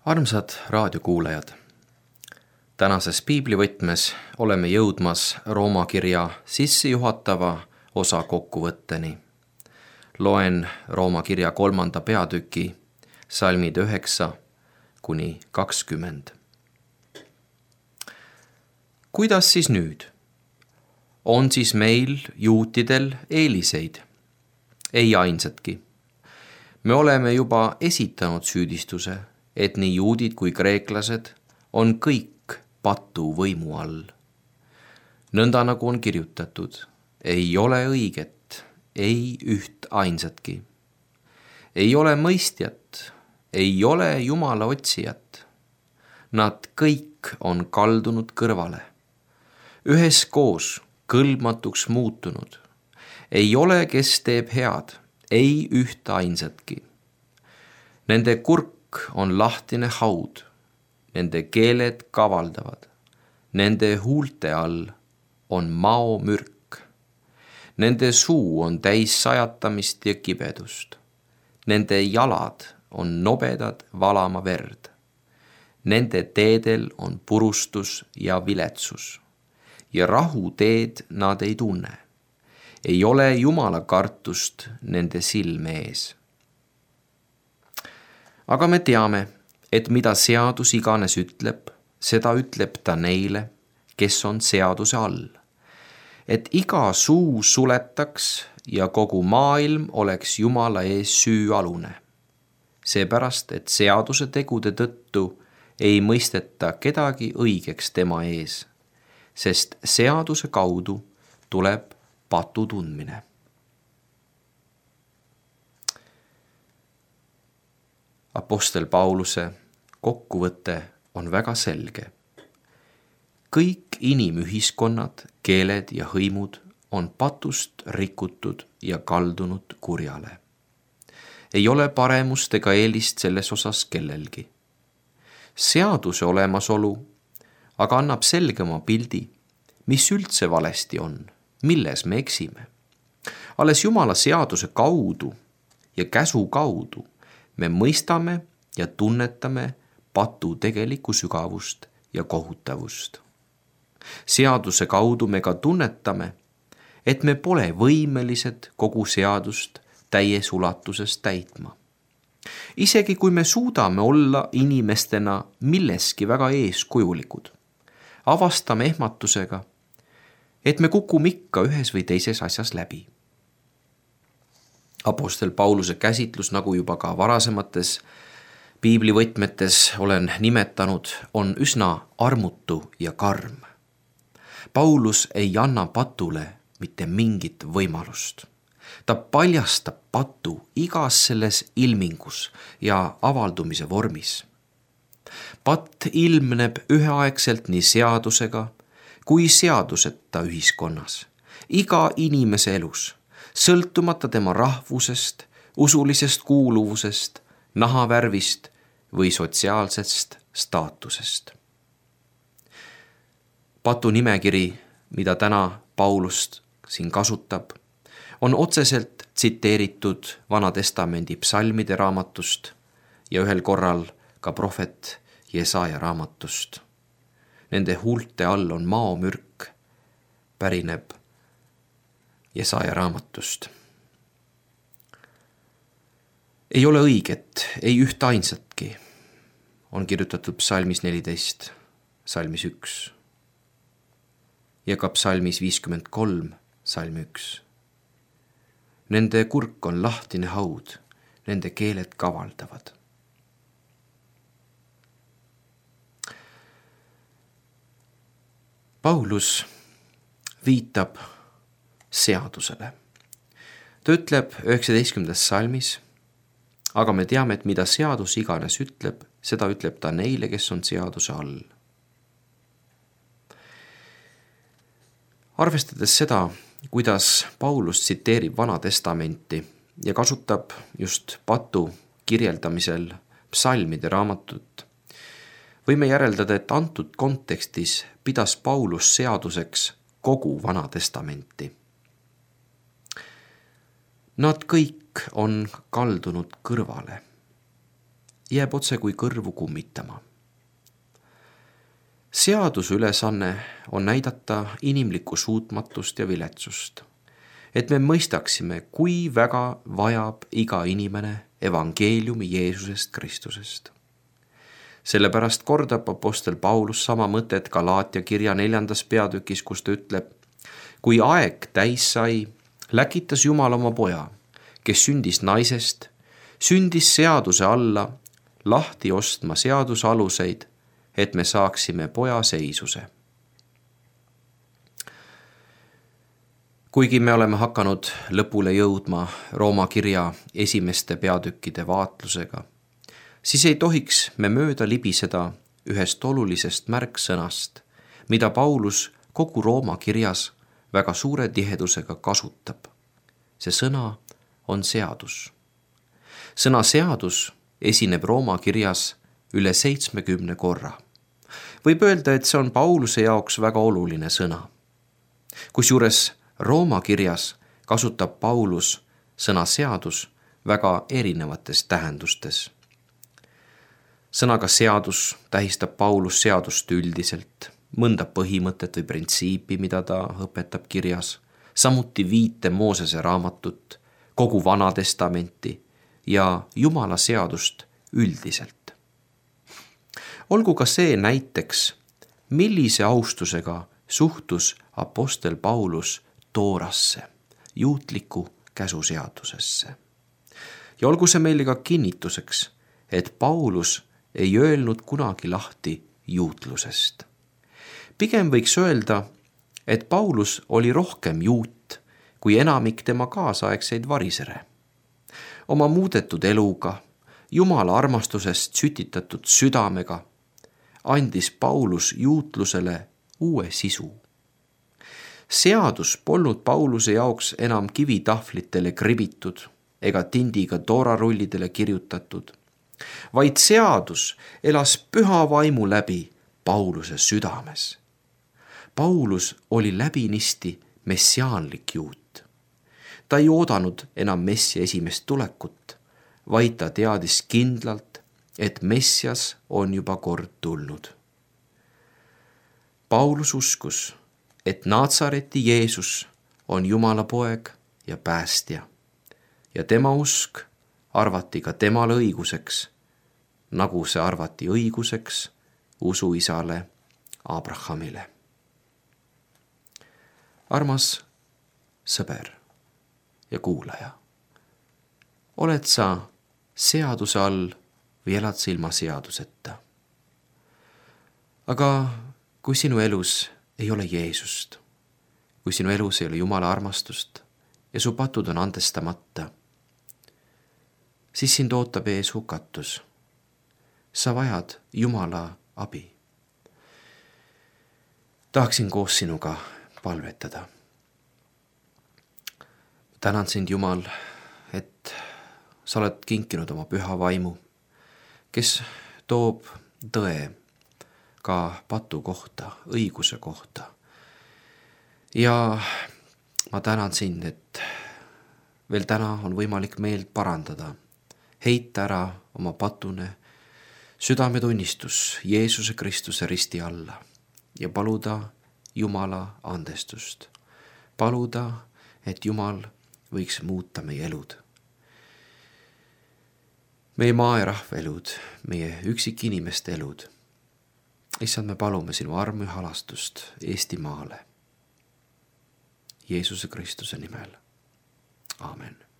Armsad raadiokuulajad, tänases piiblivõtmes oleme jõudmas Rooma kirja sissejuhatava osa kokkuvõtteni. Loen Rooma kirja 3. peatüki salmid 9–20. Kuidas siis nüüd? On siis meil juutidel eeliseid? Ei ainsatki. Me oleme juba esitanud süüdistuse, et nii juudid kui kreeklased on kõik patu võimu all. Nõnda nagu on kirjutatud, ei ole õiget, ei üht ainsatki. Ei ole mõistjat, ei ole Jumala otsijat. Nad kõik on kaldunud kõrvale, üheskoos kõlbmatuks muutunud. Ei ole, kes teeb head, ei üht ainsatki. Nende kurk on lahtine haud, nende keeled kavaldavad, nende huulte all on maomürk. Nende suu on täis sajatamist ja kibedust. Nende jalad on nobedad valama verd. Nende teedel on purustus ja viletsus. Ja rahuteed nad ei tunne. Ei ole Jumala kartust nende silme ees. Aga me teame, et mida seadus iganes ütleb, seda ütleb ta neile, kes on seaduse all. Et iga suu suletaks ja kogu maailm oleks Jumala ees süüalune. Seepärast, et seaduse tegude tõttu ei mõisteta kedagi õigeks tema ees, sest seaduse kaudu tuleb patu tundmine. Apostel Pauluse kokkuvõte on väga selge. Kõik inimühiskonnad, keeled ja hõimud on patust rikutud ja kaldunud kurjale. Ei ole paremust ega eelist selles osas kellelgi. Seaduse olemasolu aga annab selgema pildi, mis üldse valesti on, milles me eksime. Alles Jumala seaduse kaudu ja käsu kaudu me mõistame ja tunnetame patu tegelikku sügavust ja kohutavust. Seaduse kaudu me ka tunnetame, et me pole võimelised kogu seadust täies ulatuses täitma. Isegi kui me suudame olla inimestena milleski väga eeskujulikud, avastame ehmatusega, et me kukume ikka ühes või teises asjas läbi. Apostel Pauluse käsitlus, nagu juba ka varasemates piiblivõtmetes olen nimetanud, on üsna armutu ja karm. Paulus ei anna patule mitte mingit võimalust. Ta paljastab patu igas selles ilmingus ja avaldumise vormis. Patt ilmneb üheaegselt nii seadusega kui seaduseta ühiskonnas, iga inimese elus, sõltumata tema rahvusest, usulisest kuuluvusest, nahavärvist või sotsiaalsest staatusest. Patu nimekiri, mida täna Paulust siin kasutab, on otseselt tsiteeritud Vana Testamendi psalmide raamatust ja ühel korral ka prohvet Jesaja raamatust. Nende huulte all on maomürk, pärineb Jesaja raamatust. Ei ole õiget, ei üht ainsatki, on kirjutatud psalmis 14, salmis 1 ja ka psalmis 53, salm 1. Nende kurk on lahtine haud, nende keeled kavaldavad. Paulus viitab seadusele. Ta ütleb 19. salmis, aga me teame, et mida seadus iganes ütleb, seda ütleb ta neile, kes on seaduse all. Arvestades seda, kuidas Paulus tsiteerib Vana Testamenti ja kasutab just patu kirjeldamisel psalmide raamatut, võime järeldada, et antud kontekstis pidas Paulus seaduseks kogu Vana Testamenti. Nad kõik on kaldunud kõrvale. jääb otse kui kõrvu kummitama. Seaduse ülesanne on näidata inimlikku suutmatust ja viletsust, et me mõistaksime, kui väga vajab iga inimene evangeeliumi Jeesusest Kristusest. Sellepärast kordab apostel Paulus sama mõtet Galaatia kirja 4. peatükis, kus ta ütleb: kui aeg täis sai, läkitas Jumal oma poja, kes sündis naisest, sündis seaduse alla, lahti ostma seaduse aluseid, et me saaksime poja seisuse. Kuigi me oleme hakanud lõpule jõudma Rooma kirja esimeste peatükkide vaatlusega, siis ei tohiks me mööda libiseda ühest olulisest märksõnast, mida Paulus kogu Rooma kirjas väga suure tihedusega kasutab. See sõna on seadus. Sõna seadus esineb Rooma kirjas üle 70 korra. Võib öelda, et see on Pauluse jaoks väga oluline sõna. Kusjuures Rooma kirjas kasutab Paulus sõna seadus väga erinevates tähendustes. Sõnaga seadus tähistab Paulus seadust üldiselt, mõnda põhimõtet või printsiipi, mida ta õpetab kirjas, samuti viite Moosese raamatut, kogu Vana Testamenti ja Jumala seadust üldiselt. Olgu ka see näiteks, millise austusega suhtus apostel Paulus Toorasse, juutliku käsuseadusesse. Ja olgu see meile ka kinnituseks, et Paulus ei öelnud kunagi lahti juutlusest. Pigem võiks öelda, et Paulus oli rohkem juut kui enamik tema kaasaegseid varisere. Oma muudetud eluga, Jumala armastusest sütitatud südamega andis Paulus juutlusele uue sisu. Seadus polnud Pauluse jaoks enam kivitahvlitele kribitud ega tindiga toorarullidele kirjutatud, vaid seadus elas püha vaimu läbi Pauluse südames. Paulus oli läbinisti messiaanlik juut. Ta ei oodanud enam messia esimest tulekut, vaid ta teadis kindlalt, et messias on juba kord tulnud. Paulus uskus, et Naatsareti Jeesus on Jumala poeg ja päästja ja tema usk arvati ka temale õiguseks, nagu see arvati õiguseks usuisale Abrahamile. Armas sõber ja kuulaja, oled sa seaduse all või elad sa ilma seaduseta? Aga kui sinu elus ei ole Jeesust, kui sinu elus ei ole Jumala armastust ja su patud on andestamata, siis sind ootab ees hukatus. Sa vajad Jumala abi. Tahaksin koos sinuga palvetada. Tänan sind, Jumal, et sa oled kinkinud oma püha vaimu, kes toob tõe ka patu kohta, õiguse kohta. Ja ma tänan sind, et veel täna on võimalik meelt parandada, heita ära oma patune südametunnistus Jeesuse Kristuse risti alla ja paluda Jumala andestust. Paluda, et Jumal võiks muuta meie elud. Meie maa ja rahva elud, meie üksikinimeste elud. Issand, me palume sinu armu ja halastust Eestimaale. Jeesuse Kristuse nimel. Aamen.